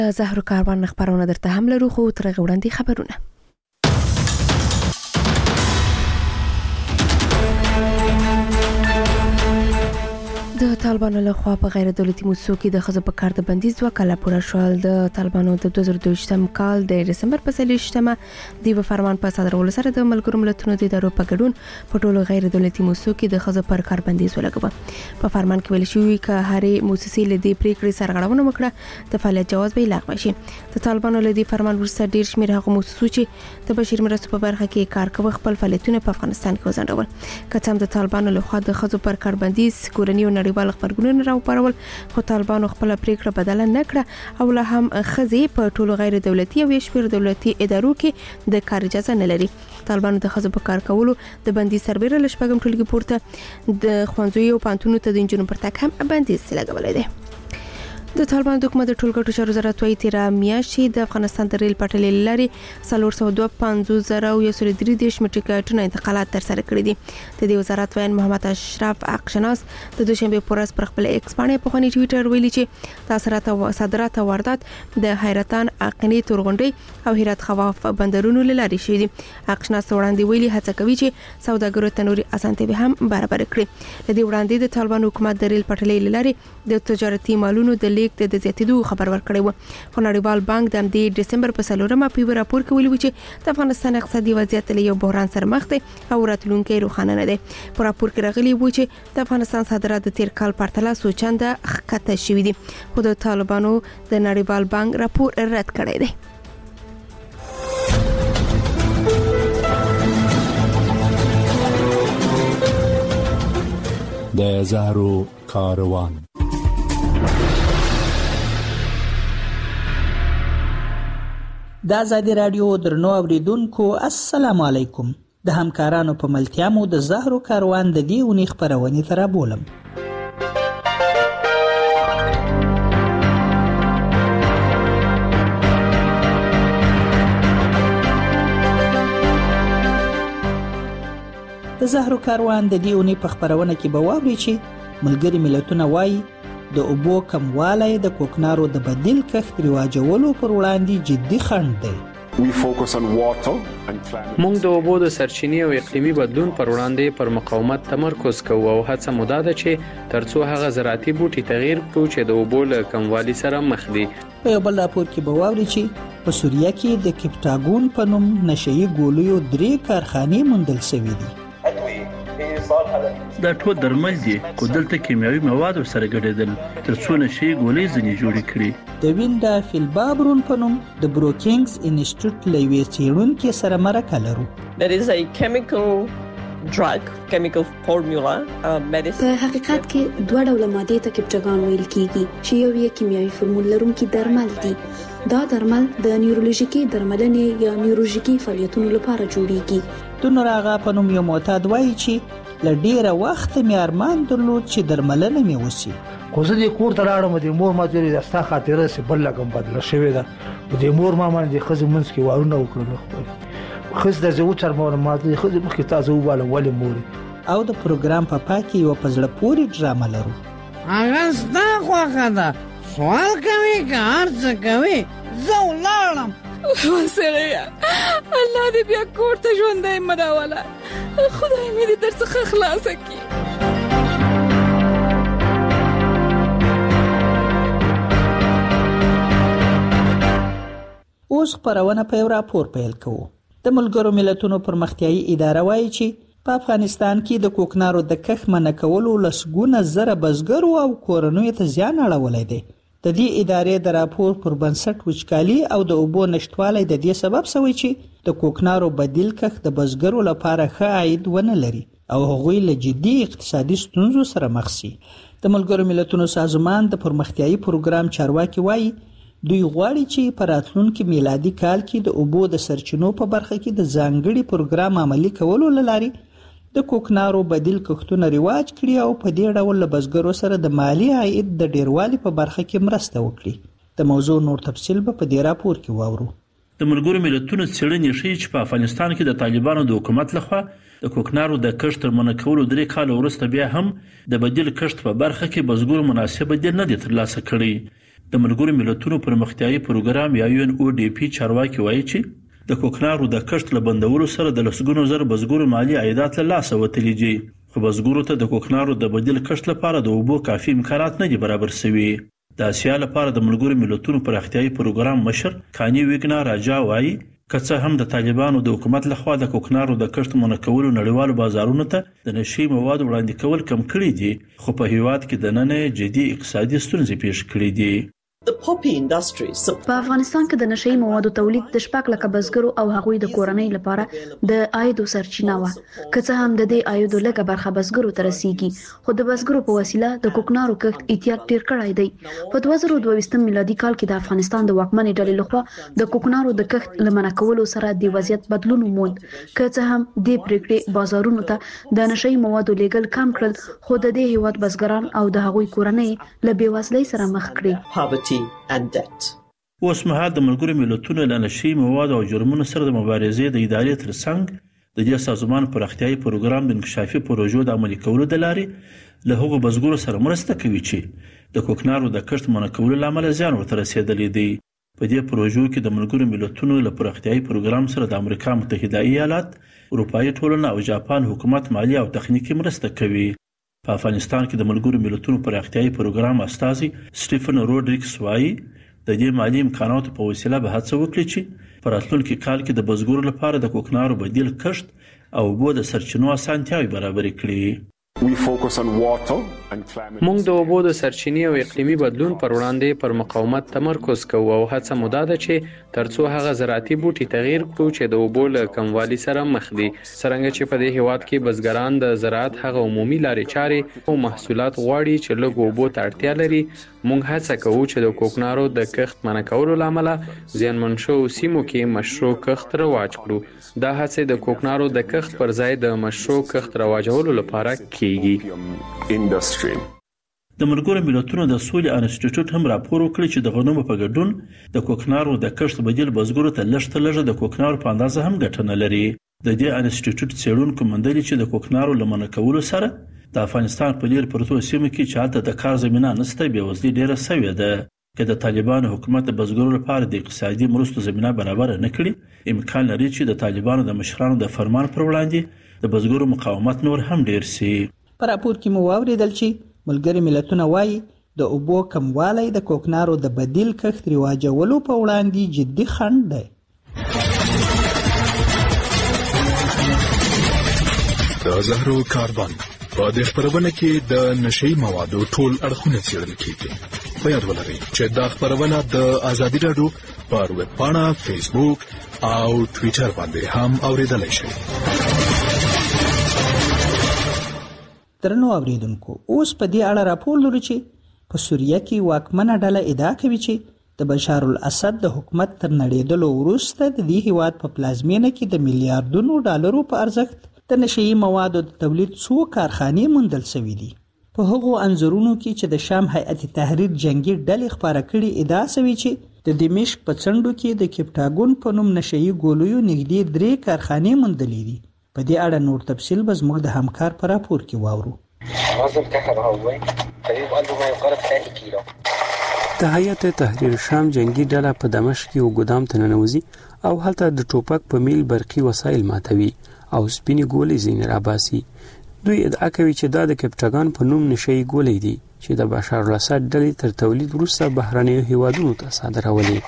زهرو کاروان خبرونه درته هم لرو خو تر غوړندې خبرونه. د طالبانو له خوا په غیر دولتي موسسو کې د ښځو په کار د بندیز 2 کاله پوره شول. د طالبانو د 2022م کال د دسمبر په 23مه د فرمان په صادرولو سره د ملګرو ملتونو د ادارو په ګډون په ټولو غیر دولتي موسسو کې د ښځو پر کار بندیز ولګوه. په فرمان کې ویل شوی چې هرې موسسې له دې پریکړې سرغړونه وکړه د فعالیت جواز به لغوه شي. د طالبانو له دې فرمان وروسته ډیر شمېر هغه موسسو چې د بشري مرستو په برخه کې کار کوي خپل فعالیتونه په افغانستان کې وځنډول. که څه هم د طالبانو له خوا د ښځو پر کار بندیز کورنۍ او نړیوال خبرګونونه راوپارول خو طالبانو خپل پریکړه بدله نه کړه او له هم ښځې په ټولو غیر دولتي او شمېر دولتي ادارو کې د کار اجازه نه لري. طالبانو د ښځو په کار کولو د بندیز سربېره له شپږم ټولګي پورته د ښوونځیو او پوهنتونونو ته د نجونو پر تګ هم بندیز لګولی دی. د طالبان د حکومت د ټولګټو چارو وزارت وايي تیر میاشتې د افغانستان د ریل پټلۍ لاري 452,133 مټریکټونه انتقالات تر سره کړي دي. د دې وزارت وایي محمد اشرف حقشناس د دوشنبه په ورځ پر خپل ایکس باندې په خونی ټوئیټر ویلي چې صادرات او واردات د حیرتان اقنی تورغونډي او هرات خواف بندرونو لاري شوي دي. حقشناس وړاندې ویلي هڅه کوي چې سوداګرو ته نوري اسانتیاوې هم برابر کړي. د دې وړاندې د طالبان حکومت د ریل پټلۍ لاري د تجارتي مالونو د د زیاتېدو خبر ورکړی و. خو نړیوال بانک د دسمبر په 4مه په راپور کې ویلي و چې د افغانستان اقتصادي وضعیت له یو بحران سره مخ دی او راتلونکی روښانه نه دی. په راپور کې راغلی و چې د افغانستان صادرات د تیر کال پرتله څو چنده ښکته شوي دي خو د طالبانو د نړیوال بانک راپور رد کړی دی. د زهرو کاروان د آزادي رادیو درنو اوریدونکو السلام علیکم. د همکارانو په ملتیا مو د زهرو کاروان د دې اونۍ خبرونه تر بولم. د زهرو کاروان د دې اونۍ په خبرونه کې به واوري چې ملګري ملتونه وایي د اوبو کموالی د کوکنارو د بدیل کښت رواجولو پر وړاندې جدي خنډ دی. موږ د اوبو د سرچینې او اقلیمي بدلون پر وړاندې پر مقاومت تمرکز کوو او هڅه مو ده چې ترڅو هغه زراعتي بوټي تغییر کړو چې د اوبو له کموالي سره مخ دي. په یو بل راپور کې به واوري چې په سوریه کې د کپټاګون په نوم نشئی ګولیو 3 کارخانې موندل شوې دي. دا ټول درمل دي خو دلته کیمیاوي مواد سره ګډېدل ترڅو نشي ګولۍ ځنې جوړې کړي. د وینډا فیلبابرون په نوم د بروکینګز انسټیټیوټ لوي څېړونکو سره مرکه لرو. There is a chemical formula medicine. په حقیقت کې دوه ډول ماده ته کپټاګون ویل کیږي چې یو یې کیمیاوي فورمول لرونکي درمل دي. دا درمل د نیورولوژیکي درملنې یا نیورولوژیکي فعالیتونو لپاره جوړیږي. د نوراغه په نوم یو معتاد وایي چې لډیره وخت مې ارمان درلود چې درملنه مې وسی. خو زه د کور ته لاړم د مور ما ته د ستا خاطره سي بل لګم بدل شوې ده. د مور ما باندې خزه منځ کې وارونه وکړل. خزه د زو تر مور ما د خزه مخ کې تاسو واله ولې مور او د پروګرام په پاکي یو پزړه پوری ډرامه لرو. هغه ستا خوښه ده سوال کوي که هر څه کوي زه ولاړم. وسړیا الله دې بیا کور ته ژوندی مراوله خدای مې دې در څخه خلاصه کړي. اوس خبرونه په یو راپور پیل کوو. د ملګرو ملتونو پرمختیایي اداره وایي چې په افغانستان کې د کوکنارو د کښت منع کولو لسګونه زره بزګرو او کورنیو ته زیان اړولی دی. د دې ادارې د راپور پر بنسټ وچکالي او د اوبو نشټوالی د دې سبب شوی چې د کوکنارو بدیل کښت د بزګرو لپاره ښه عاید ونه لري او هغوی له جدي اقتصادي ستونزو سره مخ شي. د ملګرو ملتونو سازمان د پرمختیایي پروګرام چارواکي وایي دوی غواړي چې په راتلونکي میلادي کال کې د اوبو د سرچینو په برخه کې د ځانګړي پروګرام عملي کولو لاري د کوکنارو بدیل کښتونه رواج کړي او په دې ډول له بزګرو سره د مالی عاید د ډیروالي په برخه کې مرسته وکړي. د موضوع نور تفصیل په دې راپور کې واورو. د ملګرو ملتونو څېړنې ښیي چې په افغانستان کې د طالبانو د حکومت لخوا د کوکنارو د کښت تر منع کولو 3 کال وروسته بیا هم د بدیل کښت په برخه کې بزګرو مناسب بدیل نه دي ترلاسه کړي. د ملګرو ملتونو پرمختیایي پروګرام یا UNODP چارواکي وایي چې د کوکنارو د کښت له بندولو سره د لسګونو زر بزګرو مالی عایدات له لاسه وتلي دي، خو بزګرو ته د کوکنارو د بدیل کښت لپاره د اوبو کافي امکانات نه دي برابر شوي. د آسیا لپاره د ملګرو ملتونو پرمختیایي پروګرام مشر کانی ویګنا راجا وایي که څه هم د طالبانو د حکومت لخوا د کوکنارو د کښت منع کولو نړیوالو بازارونو ته د نشي موادو وړاندې کول کم کړي دي، خو په هیواد کې دننه جدي اقتصادي ستونزې پیښ کړي دي. په افغانستان کې د نشئی موادو تولید د شپږ لکه بزګرو او هغوی د کورنۍ لپاره د عاید سرچینه و، که څه هم د دې عاید لږه برخه بزګرو ته رسیږي، خو د بزګرو په وسیله د کوکنارو کښت احتیاط ډیر کړی دی. په 2022 میلادي کال کې د افغانستان د واکمنې ډلې لخوا د کوکنارو د کښت لمنع کولو سره د وضعیت بدلون وموند، که څه هم د پریکړې بازارونو ته د نشئی موادو لیږل کم کړل، خو د دې هیواد بزګران او د هغوی کورنۍ له بېوزلۍ سره مخ کړي. اوس مهال د ملګرو ملتونو له نشي موادو او جرمونو سره د مبارزې د ادارې ترڅنګ د دې سازمان پراختیایي پروګرام د انکشافي پروژو د عملي کولو د لارې له هغو بزګرو سره مرسته کوي چې د کوکنارو د کښت منع کولو له امله زیان ورته رسېدلی دی. په دې پروژو کې د ملګرو ملتونو له پراختیایي پروګرام سره د امریکا متحده ایالات، اروپایي ټولنه او جاپان حکومت مالی او تخنیکی مرسته کوي. په افغانستان کې د ملګرو ملتونو پراختیایي پروګرام استازي سټیفن روډریګس وایي د دې مالی امکاناتو په وسیله به هڅه وکړي چې په راتلونکي کال کې د بزګرو لپاره د کوکنارو بدیل کښت او اوبو د سرچینو اسانتیاوې برابرې کړي. موږ د اوبو د سرچینې او اقلیمي بدلون پر وړاندې پر مقاومت تمرکز کوو او هڅه مو دا ده چې ترڅو هغه زراعتي بوټي تغییر کړو چې د اوبو له کموالي سره مخ دي، څرنګه چې په دې هیواد کې بزګران د زراعت هغه عمومي لارې چارې او محصولات غواړي چې لږ اوبو ته اړتیا لري. موږ هڅه کوو چې د کوکنارو د کښت منع کولو له امله زیانمن شوو سیمو کې مشروع کښت رواج کړو. دا هڅې د کوکنارو د کښت پر ځای د مشروع کښت رواجولو لپاره کیږي. د ملګرو ملتونو د سولې انسټیټیوټ هم راپور وکړ چې د غنمو په ګډون د کوکنارو د کښت بدیل بزګرو ته لږ د کوکنارو په اندازه هم ګټه نه لري. د دې انسټیټیوټ څېړونکو موندلي چې د کوکنارو له منع کولو سره د افغانستان په لیر پرتو سیمو کې چې هلته د کار زمینه نشته بېوزلي ډیره شوې ده. که د طالبانو حکومت د بزګرو لپاره د اقتصادي مرستو زمینه برابر نه کړي، امکان لري چې د طالبانو د مشرانو د فرمان پر وړاندې د بزګرو مقاومت نور هم ډیر شي. په راپور کې مو واوریدل چې ملګري ملتونه وایي د اوبو کموالی د کوکنارو د بدیل کښت رواجولو په وړاندې جدي خنډ دی. د زهرو کاربن په دې خبرونه کې د نشئی موادو ټول اړخونه څېړل کیږي. په یاد ولرئ چې دا خبرونه د آزادي راډیو پر ویب پاڼه، فیسبوک او ټویټر باندې هم اوریدلای شئ. درنو اوریدونکو، اوس په دې اړه راپور لرو چې په سوریه کې واکمنه ډله ادعا کوي چې د بشار الاسد د حکومت تر نړیدلو وروسته د دې هیواد په پلازمینه کې د میلیارډونو ډالرو په ارزښت د نشئی موادو د تولید څو کارخانې موندل شوې دي. په هغو انځورونو کې چې د شام هیئت تحریر جنگي ډلې خپاره کړي ادعا شوې چې د دمشق په څنډو کې د کپټاګون په نوم نشئی ګولیو نږدې 3 کارخانې موندلې دي. په دې اړه نور تفصیل به زموږ د همکار په راپور کې واورو. د هیئت تحریر شام جنگي ډله په دمشق کې یو ګودام ته ننوځي او هلته د ټوپک په میل برقي وسایل ماتوي او سپینې ګولۍ ځینې راباسي. دوی ادعا کوي چې دا د کپټاګان په نوم نشئی ګولۍ دي چې د بشار الاسد ډلې تر تولید وروسته بهرنیو هیوادونو ته صادرولې.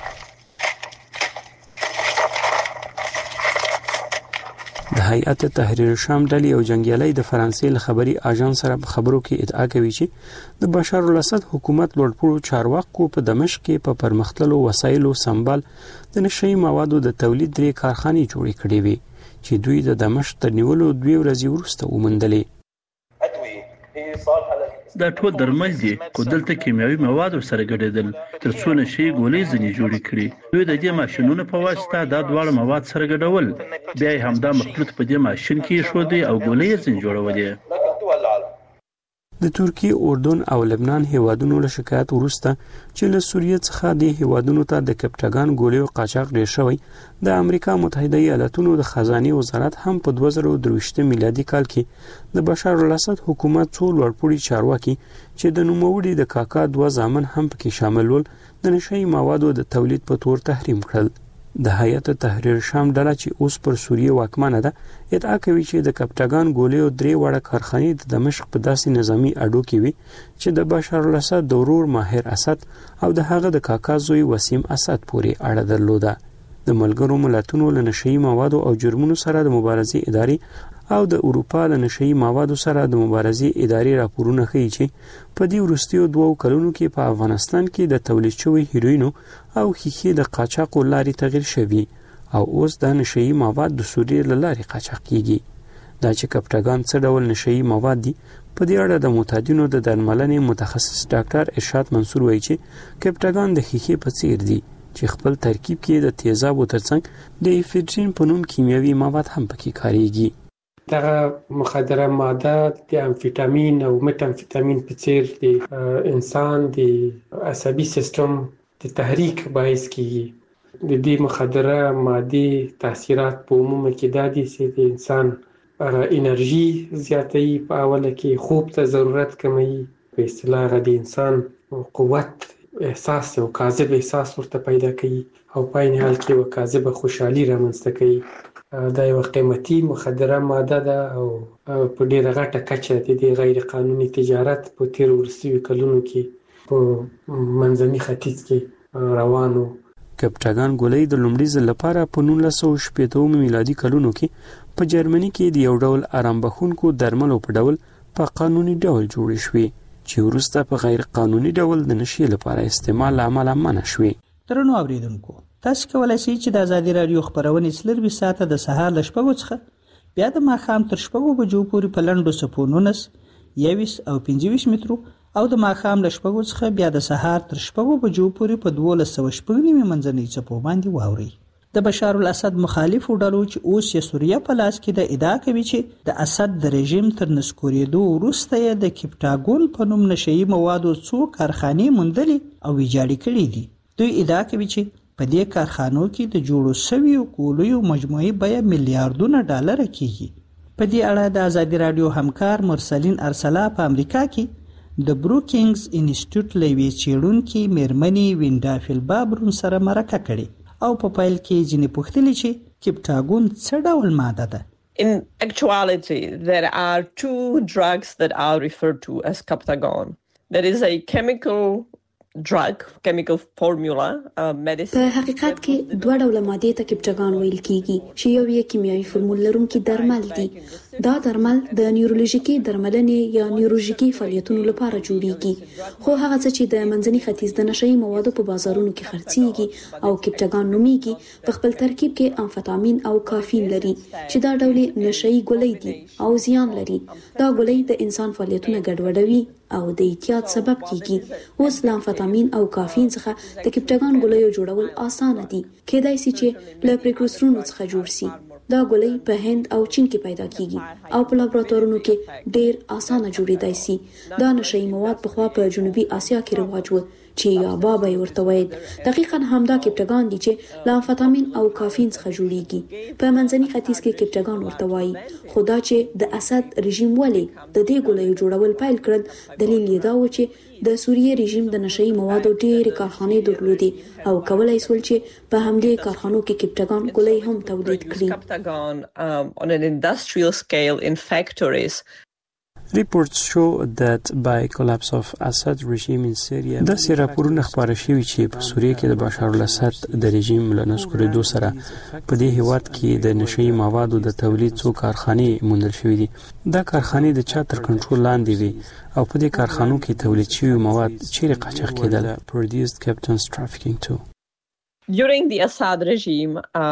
د هیئت تحریر شام ډلې او جنگیالي د فرانسې له خبري اژانس سره په خبرو کې ادعا کوي چې د بشار الاسد حکومت لوړپوړو چارواکو په دمشق کې په پرمختللو وسایلو سمبال د نشئی موادو د تولید 3 کارخانې جوړې کړې وي چې دوی د دمشق تر نیولو 2 ورځې وروسته وموندلې. دا ټول درمل دي خو دلته کیمیاوي مواد سره ګډېدل ترڅو نشي ګولۍ ځنې جوړې کړي. دوی د دې ماشینونو په واسطه دا دواړه مواد سره ګډول، بیا یې همدا مخلوط په دې ماشین کې ایښودی او ګولۍ یې ځنې جوړولې. د ترکیه، اردن او لبنان هیوادونو له شکایت وروسته چې له سوریه څخه د هیوادونو ته د کپټاګان ګولیو قاچاق ډیر شوی، د امریکا متحده ایالاتونو د خزانه وزارت هم په 2023 میلادي کال کې د بشار الاسد حکومت څو لوړپوړي چارواکي چې د نوموړي د کاکا 2 زامن هم پکې شامل ول د نشئی موادو د تولید په تور تحریم کړل. د هیئت تحریر شام ډله چې اوس پر سوریه واکمنه ده ادعا کوي چې د کپټاګان ګولیو 3 وړه کارخانې د دمشق په داسې نظامی اډو کې وي چې د بشار الاسد د ورور ماهر اسد او د هغه د کاکا زوی وسیم اسد پورې اړه درلوده. د ملګرو ملتونو له نشئی موادو او جرمونو سره د مبارزې ادارې او د اروپا له نشئی موادو سره د مبارزې ادارې راپورونه ښیي چې په دې وروستیو 2 کلونو کې په افغانستان کې د تولید شوی هیروینو او ښیښې د قاچاق لارې تغییر شوی او اوس د نشئی مواد د سوریې له لارې قاچاق کیږي. دا چې کپټاګان څه ډول نشئی مواد دي په دې اړه د معتادینو د درملنې متخصص ډاکټر ارشاد منصور وایي چې کپټاګان د ښیښې په څیر دي چې خپل ترکیب کې د تیزابو ترڅنګ د افیدرین په نوم کیمیاوي مواد هم پکې کاریږي. دغه مخدره ماده د امفیتامین او متامفیتامین په څیر د انسان د عصبي سیستم د تحریک باعث کیږي. د دې مخدره ماده تاثیرات په عموم کې دا دي چې د انسان انرژي زیاتوي، په اوله کې خوب ته ضرورت کموي، په اصطلاح د انسان قوت احساس او کاذب احساس ورته پیدا کوي او په عین حال کې کاذب خوشحالي رامنځته کوي. دا یو قیمتي مخدره ماده ده او په ډیره غټه کچه د غیر قانوني تجارت په تیر ورسیو کلونو کې په منځني ختیځ کې روانو. کپټاګان ګولۍ د لومړي ځل لپاره په 1980 میلادي کلونو کې په جرمني کې د یو ډول آرام بخښونکو درملو په ډول په قانوني ډول جوړ شوې چې وروسته په غیر قانوني ډول د نشې لپاره استعمال عمله منع شوې. درنو اوریدونکو، تاسو کولای شئ چې د آزادي رادیو خبرونه سلروي ساعته د سهار ل 6 څخه بیا د ماښام تر 6 بجو پورې په لنډو سپو 19 21 او 25 مترو او د ماښام ل 6 څخه بیا د سهار تر 6 بجو پورې په 1290 منځنۍ سپو باندې واوري. د بشار الاسد مخالفو ډلو چې اوس یې سوریه په لاس کې د ادعا کوي چې د اسد د رژیم تر نسکورېدو وروسته یې د کپټاګون په نوم نشئی موادو څو کارخانې موندلې او ویجاړې کړې دي. دوی ادعا کوي چې په دې کارخانو کې د جوړو شویو ګولیو مجموعي بیه میلیارډونه ډالر کېږي. په دې اړه د آزادي رادیو همکار مرسلین ارسلا په امریکا کې د بروکینګز انسټیټیوټ له یوې څېړونکې میرمنې وینډا فیلبابرون سره مرکه کړې او په پیل کې ځینې پوښتلې چې کپټاګون څه ډول ماده ده. In actuality, there are 2 drugs that are referred to as Captagon. There is a chemical formula, medicine. په حقیقت کې 2 ډوله مادې ته کپټاګان ویل کیږي چې یو یې کیمیاوي فورمول لرونکي درمل دي. دا درمل د نیورولوژیکي درملنې یا نیورولوژیکي فعالیتونو لپاره جوړیږي، خو هغه څه چې د منځني ختیځ د نشئی موادو په بازارونو کې خرڅیږي او کپټاګان نومیږي په خپل ترکیب کې امفیتامین او کافین لري چې دا ډول نشئی ګولۍ دي او زیان لري. دا ګولۍ د انسان فعالیتونه ګډوډوي او د اعتیاد سبب کیږي. اوس امفیتامین او کافین څخه د کپټاګان ګولیو جوړول اسانه دي، کېدای شي چې له پریکورسورونو څخه جوړ شي. دا ګولۍ په هند او چین کې پیدا کیږي او په لابراتوارونو کې ډېر اسانه جوړېدای شي. دا نشئی مواد په خوا په جنوبي اسیا کې رواج و چې یا بابا ورته وایي. دقیقاً همدا کپټاګان دي چې له امفیتامین او کافین څخه جوړیږي. په منځني ختیځ کې کپټاګان ورته وایي. خو دا چې د اسد رژیم ولې د دې ګولیو جوړول پیل کړل، دلیل یې دا و چې د سوریه رژیم د نشئی موادو ډېرې کارخانې درلودې او کولای شول چې په همدې کارخانو کې کپټاګان ګولۍ هم تولید کړي. On an industrial scale in factories. Reports show that by collapse of Assad regime in Syria داسې راپورونه خپاره شوي چې په سوریه کې د بشار الاسد د رژیم له نسکورېدو سره په دې هیواد کې د نشئی موادو د تولید څو کارخانې موندل شوي دي. دا کارخانې د چا تر کنټرول لاندې وي او په دې کارخانو کې تولید شوي مواد چیرې قاچاق کېدل. Produced captains trafficking too. During the Assad regime,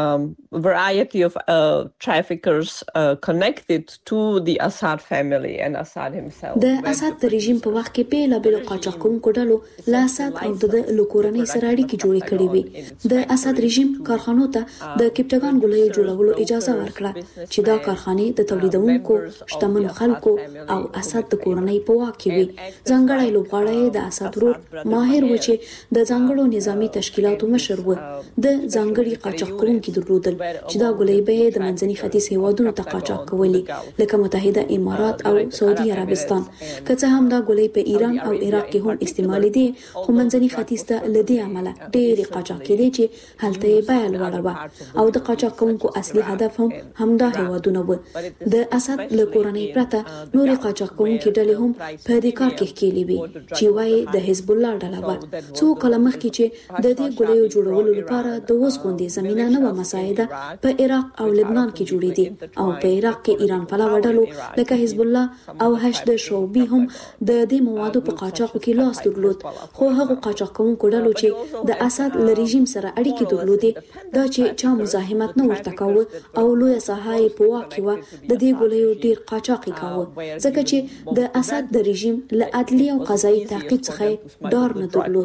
variety of traffickers connected to the Assad family and Assad himself. د اسد د رژیم په وخت کې بیلابیل قاچاقونکو ډلو له اسد او د کورنۍ سره اړیکې جوړې کړې وې. د اسد رژیم کارخانو ته د کپټاګان ګولیو جوړولو اجازه ورکړه چې دا کارخانې د تولیدونکو، شتمنو خلکو او اسد د کورنۍ په واک کې وي. ځانګړی لوبغاړی د اسد ورور ماهر و چې د ځانګړو نظامی تشکیلاتو مشر و د ځانګړي قاچاق کوونکي درلودل چې دا ګولۍ به د منځني ختیځ هیوادونو ته قاچاق کولې لکه متحده امارات او سعودي عربستان. که څه هم دا ګولۍ په ایران او عراق کې هم استعمال دي خو منځني ختیځ ته لدی عمله ډېر قاچاق کېدي چې هلته یې بیه لوړه وه او د قاچاق کوونکو اصلي هدف هم همدا هیوادونه و. د اسد له کورنۍ پرته نورې قاچاق کوونکي ډلې هم په دې کار کې ښکېلې وي چې وایي د حزب الله ډله وه. څو کاله مخکې چې د دې ګولیو جوړولو لپاره د اوس غوندې زمینه نه وه مساعده په عراق او لبنان کې جوړېدې او په عراق کې ایران پلوه ډلو لکه حزب الله او حشد شعبي هم د دې موادو په قاچاقو کې لاس درلود. خو هغه قاچاق کوونکو ډلو چې د اسد له رژیم سره اړیکې درلودې دا چې چا مزاحمت نه ورته کاوه او لویه ساحه یې په واک کې وه د دې ګولیو ډېر قاچاق یې کاوه ځکه چې د اسد د رژیم له عدلي او قضایي تعقیب څخه ډار نه درلود.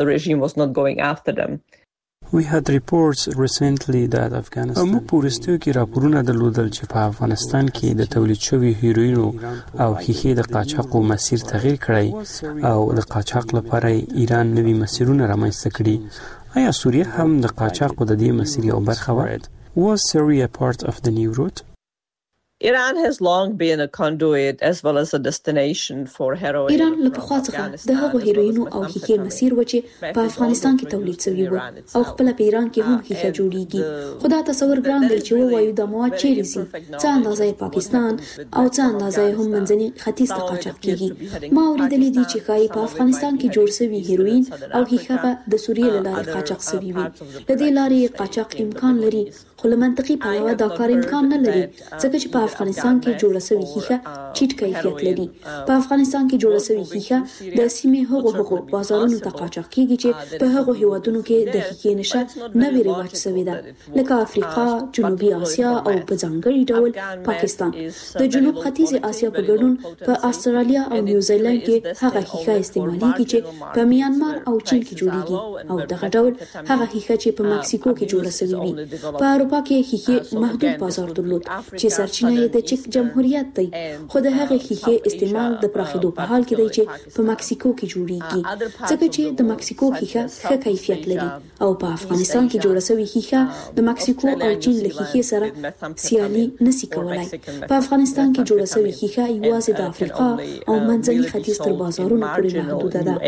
We had reports recently that Afghanistan موږ پورستیو کې راپورونه درلودل چې په افغانستان کې د تولید شوی هیروینو او ښیښې د قاچاقو مسیر تغییر کړی او د قاچاق لپاره ایران نوي مسیرونه رامنځته کړي. آیا سوریه هم د قاچاقو د دې مسیر یو برخه وه؟ Was Syria part of the new route? Iran has long been a conduit as well as a destination for heroin. ایران له پخوا څخه د هغو هیروینو او ښیښې مسیر و چې په افغانستان کې تولید شوی و او خپل په ایران کې هم ښیښه جوړیږي. خو دا تصور ګران دی چې ووایو د مواد چیرې ځي څه اندازه پاکستان او څه اندازه هم منځني ختیځ ته قاچاق کیږي. ما اورېدلې دي چې ښایي په افغانستان کې جوړ شوی هیروین او ښیښه به د سوریې له لارې قاچاق شوی وي. له دې لارې قاچاق امکان لري خو له منطقي پلوه دا کار امکان نه لري ځکه چې په افغانستان کې جوړه شوی ښیښه چټ کیفیت لري. په افغانستان کې جوړه شوی ښیښه د سیمې هغو بازارونو ته قاچاق کیږي چې په هغو هیوادونو کې د ښیښې نشه نوې رواج شوی ده لکه افریقا، جنوبي اسیا او په ځانګړي ډول پاکستان. د جنوب ختیځ اسیا په ګډون په استرالیا او نیوزیلند کې هغه ښیښه استعمالېږي چې په میانمار او چین کې جوړیږي او دغه ډول هغه ښیښه چې په مکسیکو کې جوړه شوی وي. په اروپا کې ښیښې محدود بازار درلود چې سرچینه یې د چک جمهوریت دی خو د هغه ښیښې استعمال د پراخېدو په حال کې دی چې په مکسیکو کې جوړیږي ځکه چې د مکسیکو ښیښه ښه کیفیت لري او په افغانستان کې جوړه شوی ښیښه د مکسیکو او چین له ښیښې سره سیالي نشي کولای. په افغانستان کې جوړه شوی ښیښه یوازې د افریقا او منځني ختیځ تر بازارونو پورې محدوده ده.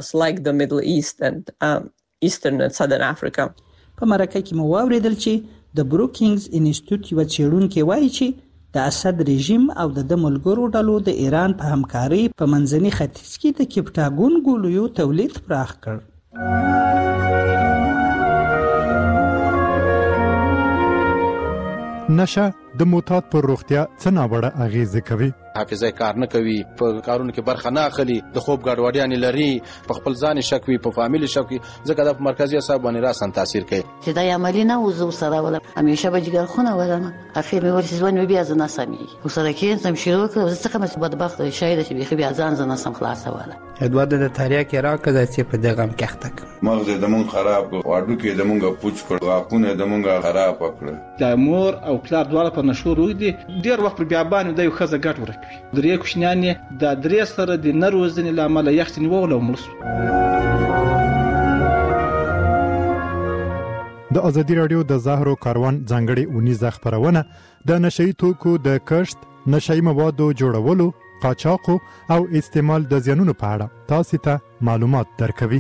په مرکه کې مو واوریدل چې د بروکینګز انسټیټیوټ یو څېړونکی وایي چې د اسد رژیم او د ملګرو ډلو د ایران په همکارۍ په منځني ختیځ کې د کیپټاګون ګولیو تولید پراخ کړ. نشه د معتاد پر روغتیا څه ناوړه اغیزه کوي؟ حافظه کار نه کوي، په کارونو کې برخه نه اخلي، د خوب ګډوډیانې لري، په خپل ځان شک وي، په فامیل شک وي، ځکه د مرکزي اعصاب باندې راسن تاثیر کوي. چې دا عملی نه وزو سره ولا همیشه به جګر خونه ولنه اخر مې ورسې ځوان بیا ځنه سمي وسره کې سم شروع کړ څه کوم بدبخت شاید چې بیا ځان ځنه سم خلاص ولا ادوار د تاریخ راکړه چې په دغه کښته مغز د مون خراب واډو کې د مونږه پوچ کړ واقونه د مونږه خراب کړ. د مور او پلار دواړه په نشو روي دي ډیر وخت په بیابان د یو خزه ګټ ورکوي. درې کوشنیانې د درې سره د نروزنې لامل یختنی وولو ملس. د ازادي رادیو د زهرو کاروان ځانګړي اونیزه خبرونه د نشئی توکو د کښت، نشئی موادو جوړولو، قاچاقو او استعمال د زیانونو په اړه تاسو ته معلومات درکوي.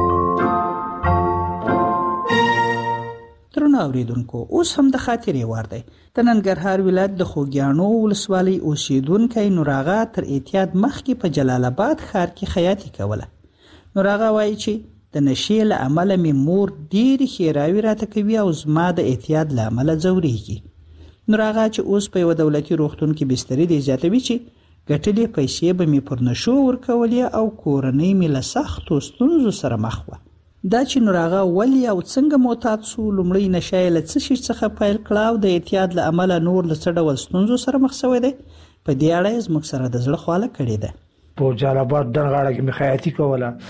ترونه اوریدونکو اوس هم د خاطرې وار دی. د ننګرهار ولایت د خوږیاڼو ولسوالۍ اوسیدونکی نوراغه تر اعتیاد مخکې په جلال آباد ښار کې خیاطي کوله. نوراغه وایي چې د نشې له امله مې مور ډېرې ښېراوې راته کوي او زما د اعتیاد له امله ځورېږي. نوراغه چې اوس په یوه دولتي روغتون کې بسترې دی زیاتوي چې ګټلې پیسې به مې پر نشو ورکولې او کورنۍ مې له سختو ستونزو سره مخ وه. دا چې نوراغه ولې او څنګه معتاد سو، لومړی نشه یې له څه شي څخه پیل کړه او د اعتیاد له امله نور له څه ډول ستونزو سره مخ شوی دی، په دې اړه یې زموږ سره د زړه خواله کړې ده. په جلال آباد دغه غاړه کې مې خیاطي کوله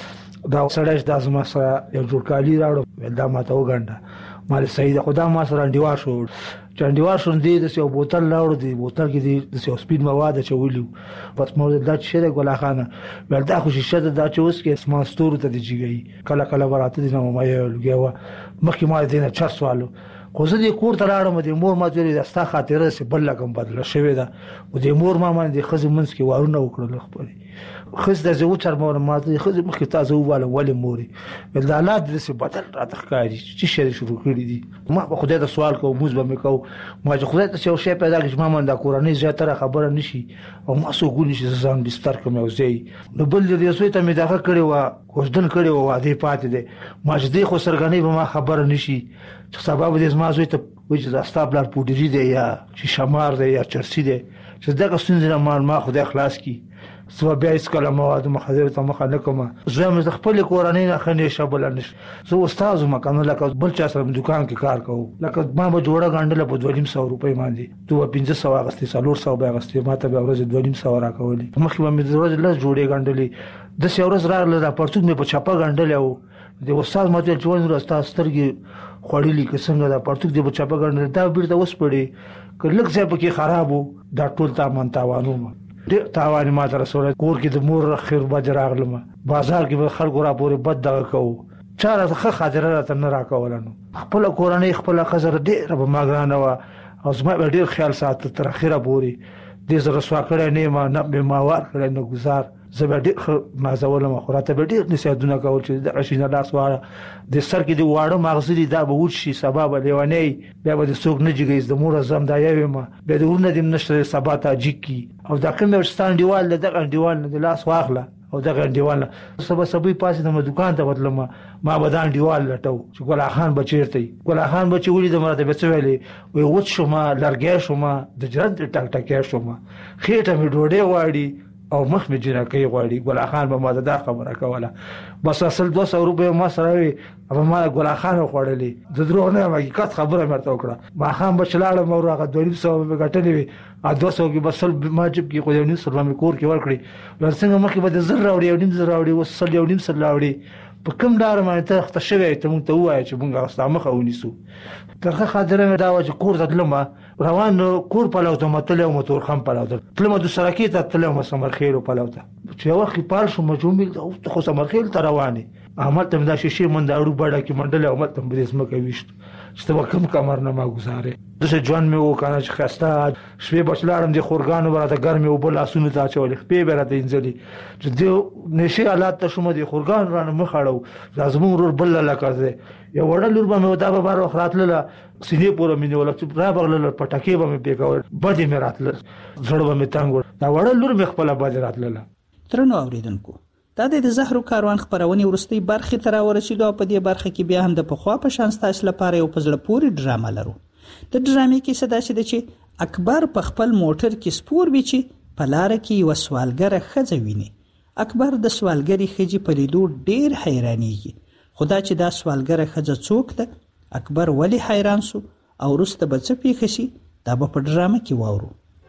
دا سړی د ازما سره یو جوړ کالی راوړ دا ماته وګڼه مال سید خدا ما سره انډیوار شو چانډیوار شون دی د یو بوتل راوړ دی بوتل کې دی د یو سپین مواد چولیو پس مور د چې د ګلا خانه ول دا خو شیشه د چې اوس کې اسمان ستورو ته دیږي کله کله ورته دي نو ما یو لګیوا مخکې ما دینه چر سوالو خو زه دې کور ته لاړم د مور ما جوړې د ستا خاطره سه بل لګم بدل شوی دا او د مور ما باندې خزم منس کې وارونه وکړل خپل خز د زو چر مور ما د خز مخکې تاسو واله ولې موري ول دا حالات د سه بدل را تخکاری چې شری شروع کړی دي ما په خدای ته سوال کوم موږ به مکو ما چې خدای ته یو شی پیدا کړم ما من د قرآني زیاتره خبره نشي او ما سو ګونی چې ځان بستر کوم او زی نو بل دې سوی ته مې دغه کړی و کوژدن کړی و واده پاتې دي ما چې دې خو سرګنی به ما خبره نشي چې سبب دې ما زوی ته وځي د استابلر پوډری دی یا چې شمار دی یا چرسی دی چې دغه ستونزې ما خدای خلاص کی سو بیا اس کله مواد مخدر ته مخ نه کوم زه مې خپل قرآني نه خنې شبل نش زه استاد ما کنه لکه بل چا سره دکان کې کار کوم لکه ما به جوړه غاندله په 250 روپۍ باندې تو 1500 اغستې 400 به اغستې ما ته به ورځ 250 راکولې مخکې مې ورځ لږ جوړې غاندلې د څورز راغله د پرتګ مې په چاپه غاندلې او د استاد ماته چوند راستا سترګي خوړلې که څنګه د پرتګ د چاپه غاندلې دا بیرته اوس پړې کله څه پکې خرابو دا ټول تا من تاوانو ډېر تاوان ما تر سره کور کې د مور خیر بد راغلم بازار کې به خلکو را پورې بد دغه کوو چاره ښه خاطره راته نه راکولنو خپل قرآني خپل خزر ډېر به ماګرانه وا او زما ډېر خیال سات تر اخره پورې دې زره سوا کړه نه ما نه ما وار کړه نه گزار زبر ډېر نازولم خو راته ډېر نصیحتونه کول چې د عشینه لاس واړه د سر کې د واړه مغزري دا به وشي سبب لیونی بیا به د سوق نه جګیز د مور زم دا یوي ما به د ورنه د نشته سبا ته جکی او دا کوم ستان دیوال د انډیوال د لاس واخله او د انډیوال سبا سبي پاسه د دکان ته بدلم ما بدان دیوال لټو چې ګل خان بچیرته ګل خان بچی ولې د مرته بچویلې وي وڅ شوما لرګې شوما د جرند ټک ټکې شوما خېټه می ډوډۍ واړي او مخ می جنکې غواړي ګل خان به ما دا خبره کوله بس اصل 200 روپے ما سره وي او ما ګل خان خوړلې د درو نه حقیقت خبره مرته وکړه ما خان بچلاړم او هغه 200 په غټلې وي ا 200 کې بسل ما جب کې خو یو نیم سر مې کور کې ورکړي ورڅنګه مخې به د زر راوړي یو نیم زر راوړي وسل یو نیم سر راوړي په کوم لار باندې ته خطه شوی ته مونږ ته وایي چې مونږه واستامه خو ونیسو ترخه خاطره مې دا و چې کور ته تلم روان کور په لوته متلو موتور خم په لوته تلم د سرکی ته تلم سمرخیل په لوته چې وخت پال شو مجومې خو سمرخیل ته رواني احمد تم دا شیشه من دا اړو بڑا کې منډل او مت تم دې اسمه کوي چې ته کوم کمر نه ما گزاره دغه ځوان مې وکانه چې خسته شپې بچلاړم د خورګانو برته ګرمي او بل اسونه ته چولې خپې برته انځلي چې د نشي حالات ته شوم د خورګان رانه مخاړو لازم ورور بل لکه یو وړل لور به مې ودا به بار خراتله سینې پورې مې ولا چې را بغل پټکې به مې پیګاو بده مې راتله زړه به مې تنګ دا وړل لور مې خپل بده راتله ترنو اوریدونکو دا د زهرو کاروان خبرونې ورستۍ برخې تر ورسېدو په دې برخه کې بیا هم د پخوا په شان تاسو لپاره یو پزړه پوری ډرامه لرو د ډرامې کې صدا شي چې اکبر په خپل موټر کې سپور وچی په لار کې وسوالګره خځه ویني اکبر د سوالګری خځې په لیدو ډیر حیرانېږي خدا چې دا سوالګره خځه څوک ده اکبر ولی حیران سو او ورسته به څه پیښ شي دا په ډرامه کې واورو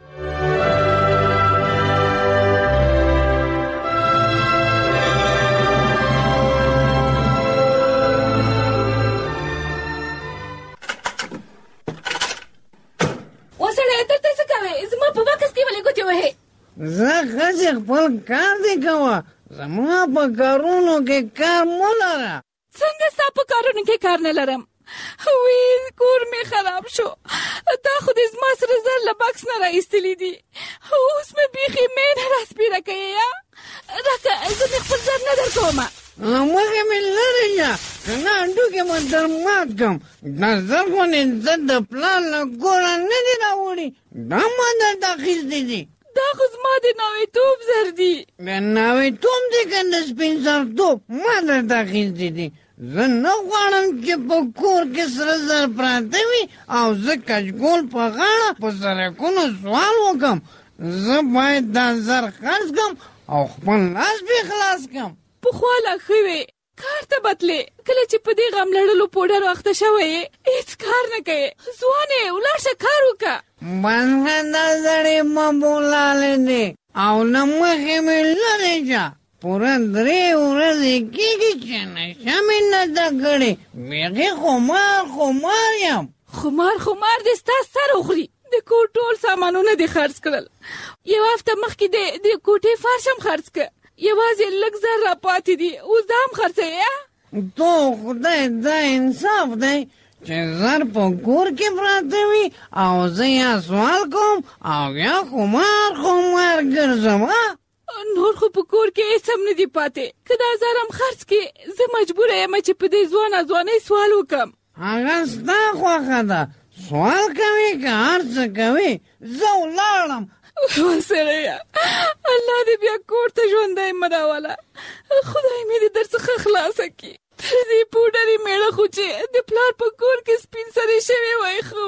زه خځې خپل کار دی کوه زما په کارونو کې کار مه لره څنګه ستا په کارونو کې کار نه لرم وی کور مې خراب شو تا خو دې زما سره زر له بکس نه راایستلي دي اوس مې بیخي مې نه راسپیره کوې یا راکه زه مې خپل زر نه در کومه مخې مې لرې شه که نه هډوکې مې در مات کړم دا زر خو نن د پلان له ګوره نه دي راوړي دا ما درته اخیستي دي دا خو زما د ناویتوب زر دي د ناویتوب دی که د سپین سرتوب ما درته اخیستي دي زه نه غواړم چې په کور کې سره زر پراته وي او زه کچکول په غاړه په سړکونو سوال وکړم زه باید دا زر خرڅ کړم او خپل لاس پې خلاص کړم پخوا لا ښه وې کار ته بتلې کله چې په دې غم لړلو پوډرو اخته شوی یې هېڅ کار نه کوې ځوانې ولاړ شه کار وکړه بنګه دا زړې مه بولالې دي او نه مخې مې لرې شه پوره 3 ورځې کېږي چې نشه مې نه ده کړې. بیخي خمار یم. خمار دې ستا سر وخوري. د کور ټول سامانونه دې خرڅ کړل. یو هفته مخکې د کوټې فرش هم خرڅ کړ. یوازې لږ زر را پاتې دي. اوس دا هم خرڅوې؟ تو خدای دا انصاف دی چې زر په کور کې پراته وي او زه یا سوال کوم او یا خمار ګرځم. نور خو په کور کې هیڅ هم نه دي پاتې. که دا زر هم خرڅ کړې زه مجبوره یم چې په دې ځوانۍ سوال وکړم. هغه ستا خوښه ده. سوال کوي که هر څه کوي زه ولاړم. سړیه الله دې بیا کور ته ژوندی مه راوله. خدای مې دې در څخه خلاصه کړي. تر دې پوډرې میړه خو چې د پلار په کور کې سپین سرې شوې وای. خو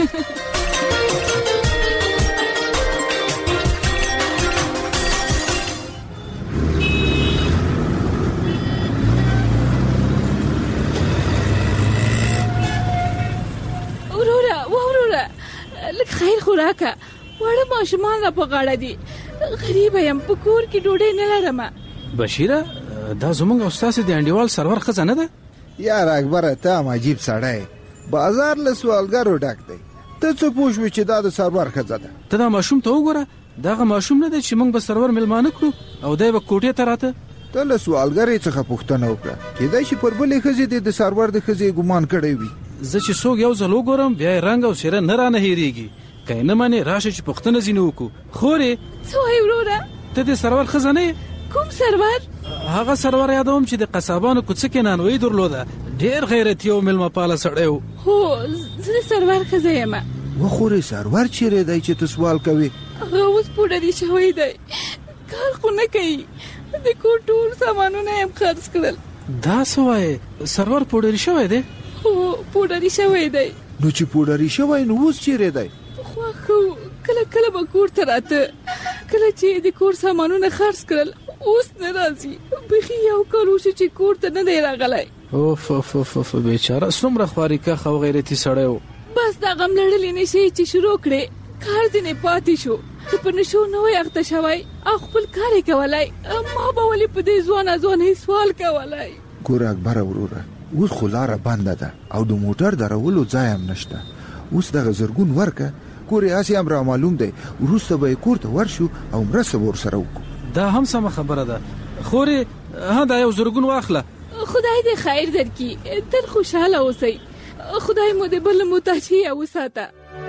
وروره لږ خیر خو راکه. واړه ماشومان را په غاړه دي. غریبه یم په کور کې ډوډۍ نه لرم. بشیره دا زمونږ او ستاسې د انډیوال سرور ښځه نه ده؟ یار اکبره ته هم عجیب سړی. بازار له سوالګرو ډک دی. ته څه پوه شوې چې دا د سرور ښځه ده؟ ته دا ماشوم ته وګوره. دغه ماشوم نه دی چې موږ به سرور میلمانه کړو او دی به کوټې ته راته. ته له سوالګرې څخه پوښتنه وکړه. کېدای شي پر بلې ښځې دې د سرور د ښځې ګمان کړی وي. زه چې څوک یو ځل وګورم بیا یې رنګ او څېره نه رانه هېرېږي. که یې نه منې راشه چې پوښتنه ځینې وکړو. خورې څه وایې وروره؟ ته د سرور ښځه نه یې؟ کوم سرور؟ هغه سرور یادوم چې د قصابانو کوڅه کې نانوایي درلوده. ډېر غیرتي او میلمه پاله سړی و. هو زه د سرور ښځه یم. وخورې سرور چیرې دی چې ته سوال کوې؟ هغه اوس پوډري شوی دی. کار خو نه کوي. د کور ټول سامانونه یې هم خرڅ کړل. دا څه وایې؟ سرور پوډري شوی دی؟ هو پوډري شوی دی. نو چې پوډري شوی نو اوس چیرې دی؟ پخوا خو کله به کور ته راته. کله چې د کور سامانونه خرڅ کړل اوس نه راځي. بیخي یو کال وشو چې کور ته نه دی راغلی. اوف بیچاره څومره خوارېکښ او غیرتي سړی و. بس دا غم لړلې نشي چې شروع کړې. کار ځینې پاتې شو. ته په نشو نه وای اخته شوی او خپل کار یې کولی. ما به ولې په دې ځوانۍ سوال کولی؟ ګوره اکبره وروره اوس خو لاره بنده ده او د موټر درولو ځای هم نشته. اوس دغه زرګون ورکه کورې هسې هم را معلوم دی. وروسته به یې کور ته ورشو او مرسته به ورسره وکړو. دا هم سمه خبره ده. خورې دا یو زرګون واخله. خدای دې خیر درکړي. تل خوشحاله اوسئ. خدای مو دې بل محتاجي وساته.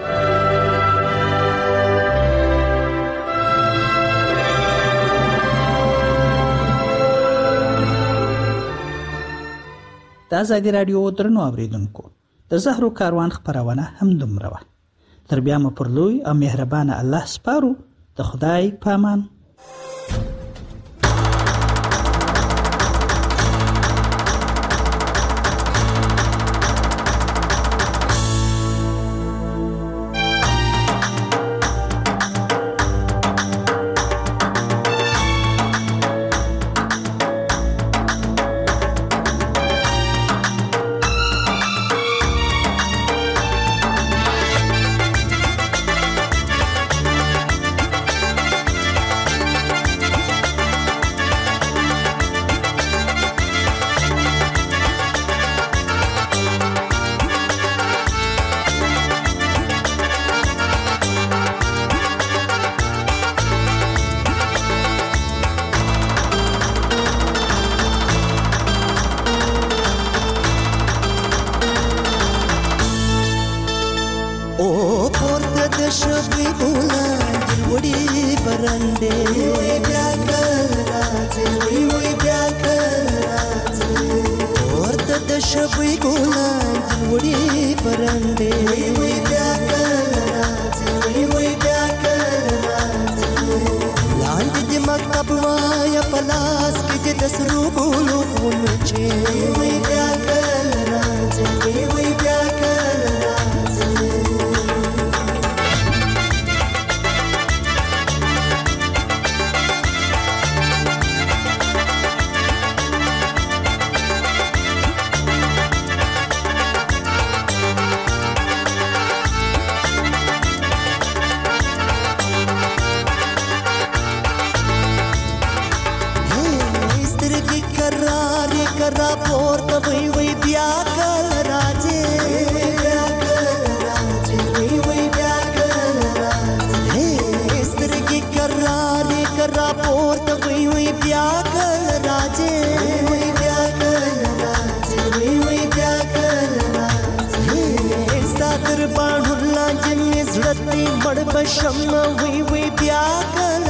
د ازادي راډیو درنو اوریدونکو د زهرو کاروان خبرونه هم دومره وه. تر بیا مو پر لوی او مهربانه الله سپارو. د خدای پامان. جنې زړه دې مړ بشم وی بیا کله